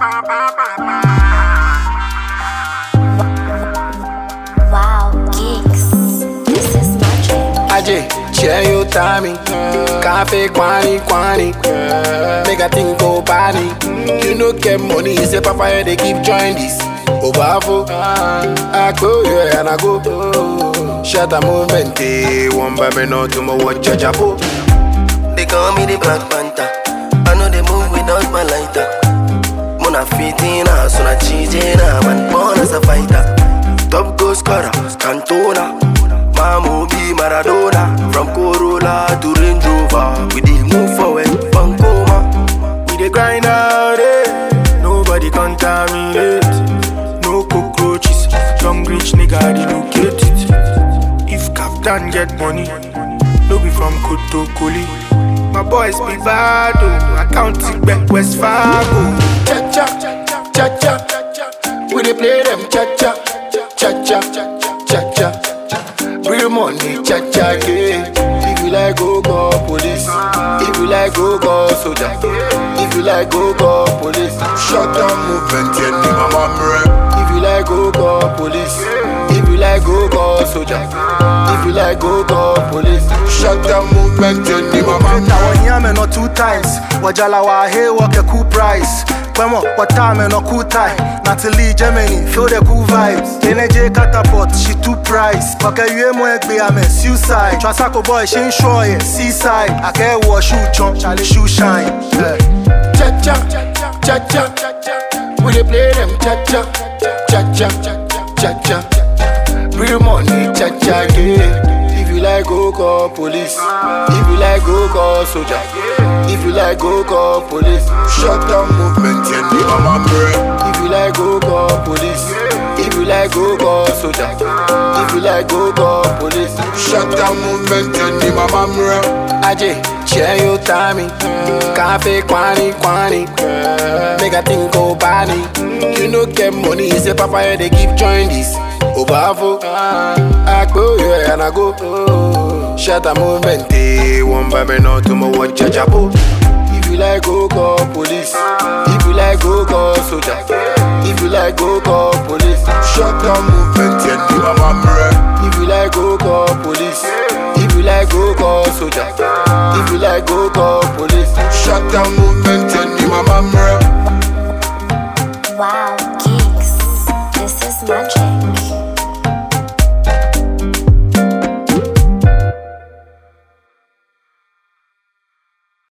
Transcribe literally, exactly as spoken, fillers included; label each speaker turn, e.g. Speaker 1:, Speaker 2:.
Speaker 1: Wow, geeks, this is magic.
Speaker 2: Aje, share your timing. Cafe, quani, quani. Make a thing go party. You know, get money, say papa, they keep join this. Obafo, I go, yeah, and I go. Shut a movement, eh, one by me, no tomorrow, watch a chapo.
Speaker 3: They call me the Black Panther. I know they move without my lighter. Mona fitina, so na cheesina, man born as a fighter. Top goal scorer, Cantona. Mamu be Maradona. From Corolla to Range Rover, we dey move forward, Pancoma.
Speaker 4: We dey grind out, eh? Nobody contaminate. No cockroaches, young rich nigga relocate it. If Captain get money, no be from Kotokoli. My boys be bad, oh, I count it back West Fargo.
Speaker 2: Cha cha, cha cha, we dey play them cha cha, cha cha, cha cha. Real money, cha cha, yeah. If you like, go call police. If you like, go call soldier. If you like, go call police. Shut down movement, yeah, ni mama mre. If you like, go call police. If you like, go call soldier. If you like, go call police. Shut down movement, yeah, ni mama mre.
Speaker 5: Now one year me no two times. Wajala wa hey walk a cool price. Kwemo, what time me no cool time. Natalie Germany, feel the cool vibes. N J catapult, she too price. Kake yue mo ekbe ame suicide. Trasako boy, she ain't sure yeah. Seaside, I can't wash shoe chunk, Charlie shoe shine. Yeah.
Speaker 2: Cha cha, cha cha, we dey play them cha cha, cha cha, cha cha. Real money, cha cha, yeah. If you like, go call police. If you like, go call soldier. If you like, go call police. Shut down movement, yeah, ni mama mre. If you like, go call police. If you like, go call soldier. If you like, go call police. Shut down movement, yeah, ni mama mre. Aje, share your timing. Cafe, quani, quani. Make a thing go party. You know, get money, say papa, they keep join this. Obafo, I go, yeah, and I go. Shut a movement, eh, one by me, no tomorrow, watch a chapo. If you like, go call police. If you like, go call soldier. If you like, go call police. Shut down movement, yeah, ni mama mre. If you like, go call police. If you like, go call soldier. If you like, go call police.